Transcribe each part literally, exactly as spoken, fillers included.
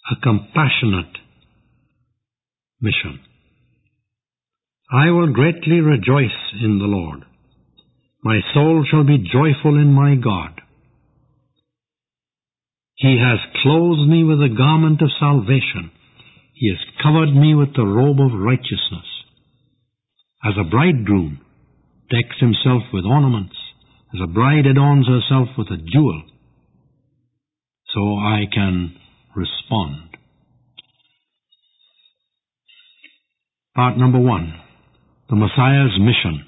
a compassionate mission. I will greatly rejoice in the Lord. My soul shall be joyful in my God. He has clothed me with the garment of salvation. He has covered me with the robe of righteousness. As a bridegroom decks himself with ornaments, as a bride adorns herself with a jewel, so I can respond. Part number one, the Messiah's mission.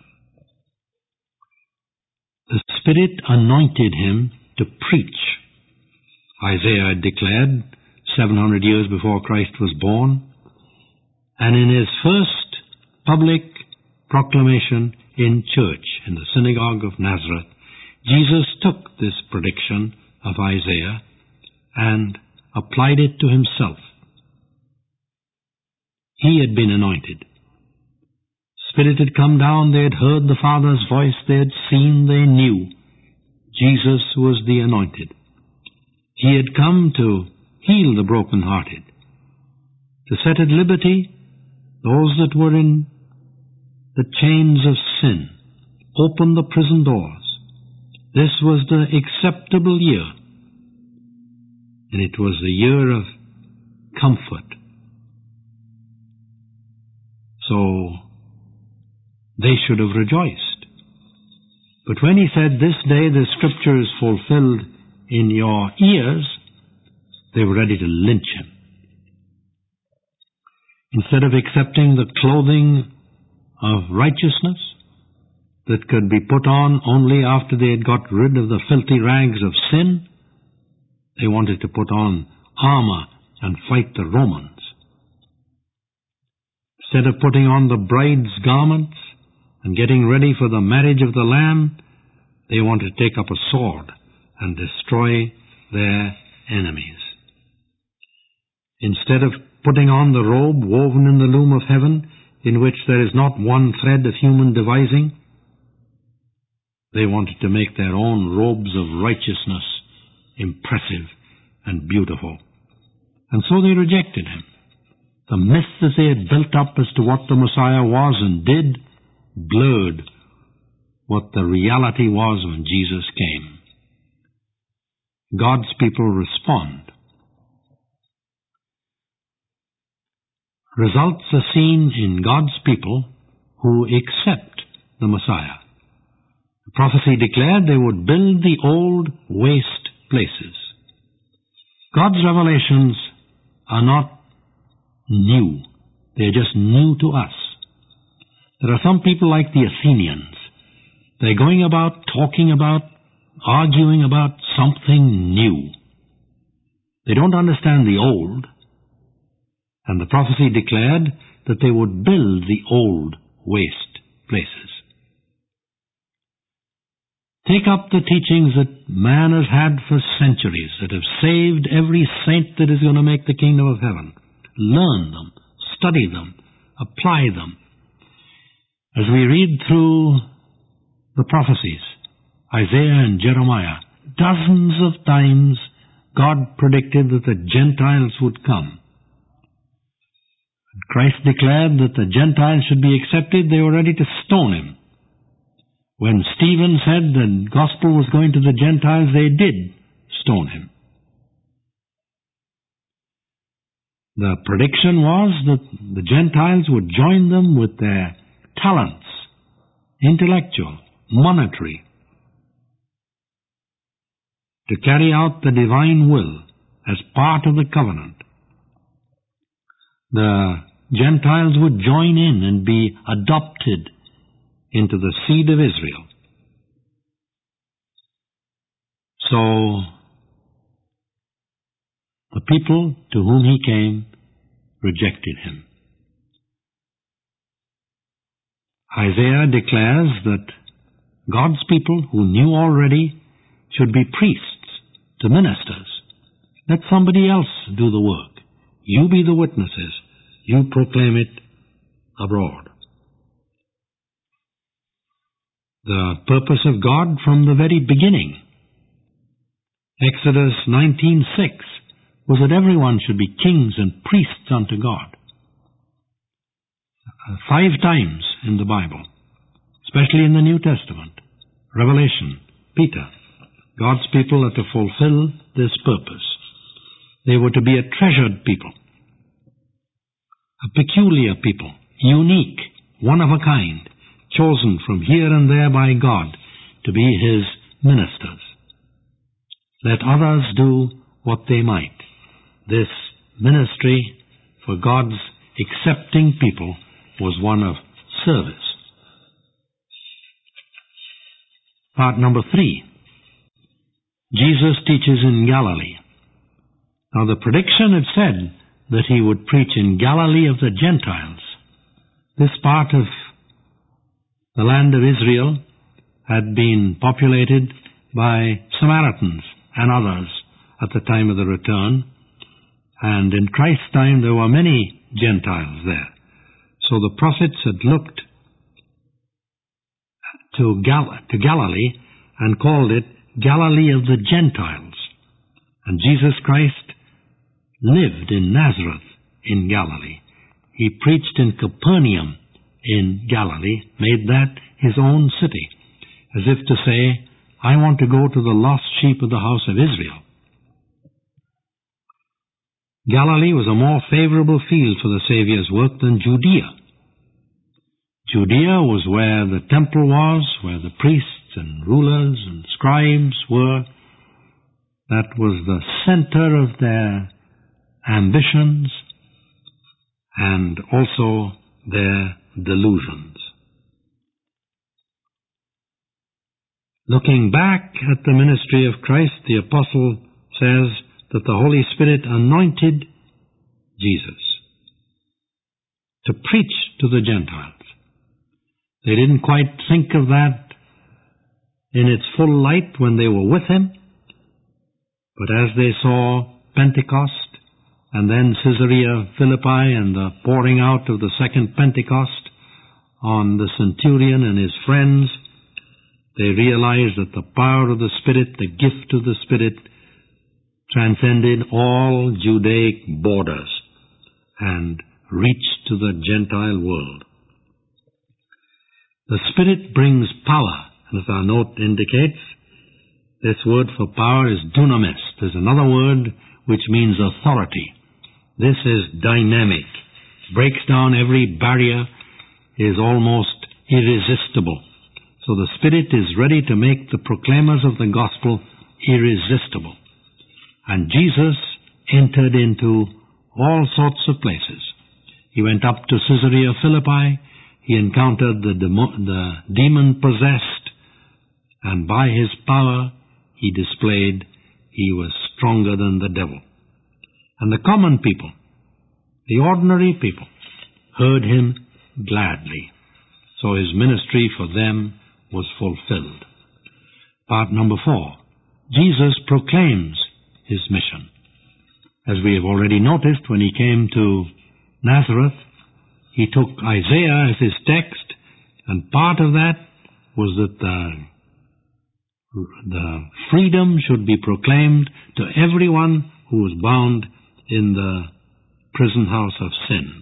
The Spirit anointed him to preach. Isaiah declared seven hundred years before Christ was born, and in his first public proclamation in church, in the synagogue of Nazareth, Jesus took this prediction of Isaiah and applied it to himself. He had been anointed. Spirit had come down, they had heard the Father's voice, they had seen, they knew. Jesus was the anointed. He had come to heal the brokenhearted, to set at liberty those that were in the chains of sin, open the prison doors. This was the acceptable year, and it was the year of comfort. So they should have rejoiced. But when he said, "This day the scripture is fulfilled in your ears," they were ready to lynch him. Instead of accepting the clothing of righteousness that could be put on only after they had got rid of the filthy rags of sin, they wanted to put on armor and fight the Romans. Instead of putting on the bride's garments and getting ready for the marriage of the Lamb, they wanted to take up a sword and destroy their enemies. Instead of putting on the robe woven in the loom of heaven, in which there is not one thread of human devising, they wanted to make their own robes of righteousness impressive and beautiful. And so they rejected him. The myth that they had built up as to what the Messiah was and did blurred what the reality was when Jesus came. God's people respond. Results are seen in God's people who accept the Messiah. The prophecy declared they would build the old waste places. God's revelations are not new. They're just new to us. There are some people like the Athenians. They're going about, talking about, arguing about something new. They don't understand the old. And the prophecy declared that they would build the old waste places. Take up the teachings that man has had for centuries, that have saved every saint that is going to make the kingdom of heaven. Learn them, study them, apply them. As we read through the prophecies, Isaiah and Jeremiah, dozens of times God predicted that the Gentiles would come. Christ declared that the Gentiles should be accepted. They were ready to stone him. When Stephen said the gospel was going to the Gentiles, they did stone him. The prediction was that the Gentiles would join them with their talents, intellectual, monetary, to carry out the divine will as part of the covenant. The Gentiles would join in and be adopted into the seed of Israel. So, the people to whom he came rejected him. Isaiah declares that God's people who knew already should be priests to ministers. Let somebody else do the work. You be the witnesses. You proclaim it abroad. The purpose of God from the very beginning. Exodus nineteen six was that everyone should be kings and priests unto God. Uh, five times in the Bible, especially in the New Testament, Revelation, Peter, God's people are to fulfill this purpose. They were to be a treasured people, a peculiar people, unique, one of a kind, chosen from here and there by God to be His ministers. Let others do what they might. This ministry for God's accepting people was one of service. Part number three. Jesus teaches in Galilee. Now the prediction had said that He would preach in Galilee of the Gentiles. This part of the land of Israel had been populated by Samaritans and others at the time of the return, and in Christ's time there were many Gentiles there. So the prophets had looked to, Gal- to Galilee and called it Galilee of the Gentiles. And Jesus Christ lived in Nazareth in Galilee. He preached in Capernaum in Galilee, made that His own city, as if to say, I want to go to the lost sheep of the house of Israel. Galilee was a more favorable field for the Saviour's work than Judea. Judea was where the temple was, where the priests and rulers and scribes were. That was the center of their ambitions and also their delusions. Looking back at the ministry of Christ, the apostle says that the Holy Spirit anointed Jesus to preach to the Gentiles. They didn't quite think of that in its full light when they were with Him, but as they saw Pentecost and then Caesarea Philippi and the pouring out of the second Pentecost on the centurion and his friends, they realized that the power of the Spirit, the gift of the Spirit, transcended all Judaic borders and reached to the Gentile world. The Spirit brings power, and as our note indicates, this word for power is dunamis. There's another word which means authority. This is dynamic, breaks down every barrier, is almost irresistible. So the Spirit is ready to make the proclaimers of the gospel irresistible. And Jesus entered into all sorts of places. He went up to Caesarea Philippi. He encountered the, demo- the demon-possessed, and by His power He displayed He was stronger than the devil. And the common people, the ordinary people, heard Him gladly. So His ministry for them was fulfilled. Part number four. Jesus proclaims His mission. As we have already noticed, when He came to Nazareth, He took Isaiah as His text, and part of that was that the, the freedom should be proclaimed to everyone who was bound in the prison house of sin.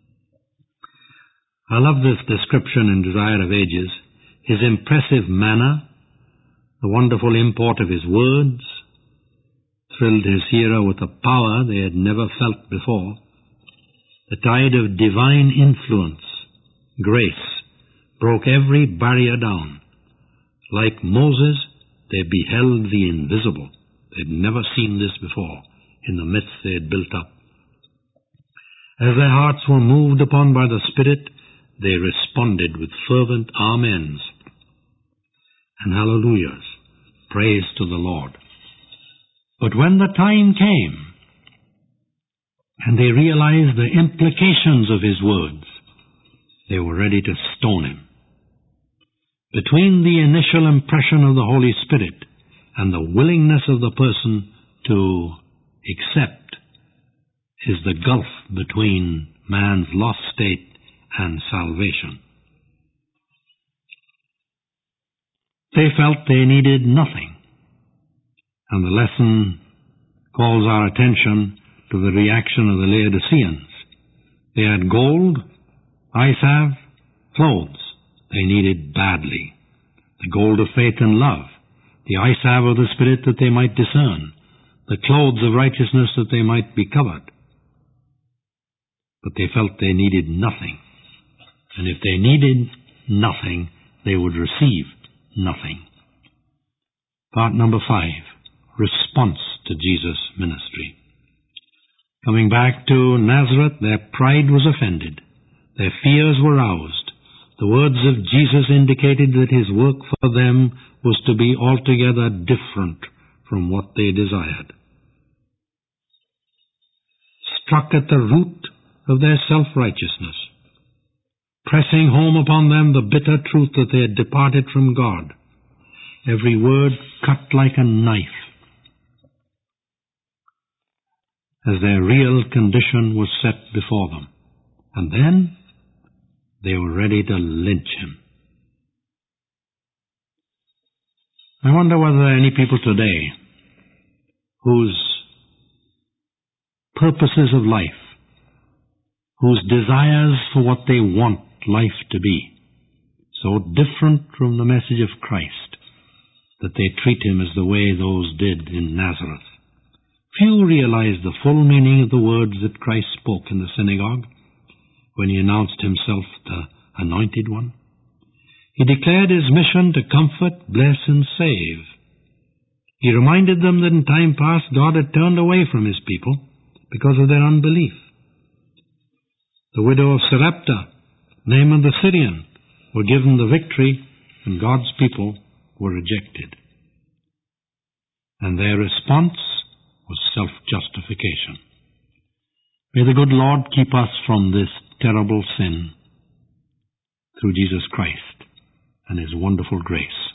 I love this description in Desire of Ages. His impressive manner, the wonderful import of His words, thrilled His hearer with a power they had never felt before. The tide of divine influence, grace, broke every barrier down. Like Moses, they beheld the invisible. They'd never seen this before in the myths they had built up. As their hearts were moved upon by the Spirit, they responded with fervent amens and hallelujahs, praise to the Lord. But when the time came, and they realized the implications of His words, they were ready to stone Him. Between the initial impression of the Holy Spirit and the willingness of the person to accept is the gulf between man's lost state and salvation. They felt they needed nothing, and the lesson calls our attention to the reaction of the Laodiceans. They had gold, eye salve, clothes they needed badly. The gold of faith and love, the eye salve of the Spirit that they might discern, the clothes of righteousness that they might be covered. But they felt they needed nothing. And if they needed nothing, they would receive nothing. Part number five, response to Jesus' ministry. Coming back to Nazareth, their pride was offended. Their fears were roused. The words of Jesus indicated that his work for them was to be altogether different from what they desired. Struck at the root of their self-righteousness, pressing home upon them the bitter truth that they had departed from God, every word cut like a knife, as their real condition was set before them. And then they were ready to lynch him. I wonder whether there are any people today whose purposes of life, whose desires for what they want life to be, so different from the message of Christ, that they treat him as the way those did in Nazareth. Few realize the full meaning of the words that Christ spoke in the synagogue when he announced himself the Anointed One. He declared his mission to comfort, bless, and save. He reminded them that in time past God had turned away from his people because of their unbelief. The widow of Sarepta, Naaman the Syrian, were given the victory, and God's people were rejected. And their response was self-justification. May the good Lord keep us from this terrible sin through Jesus Christ and his wonderful grace.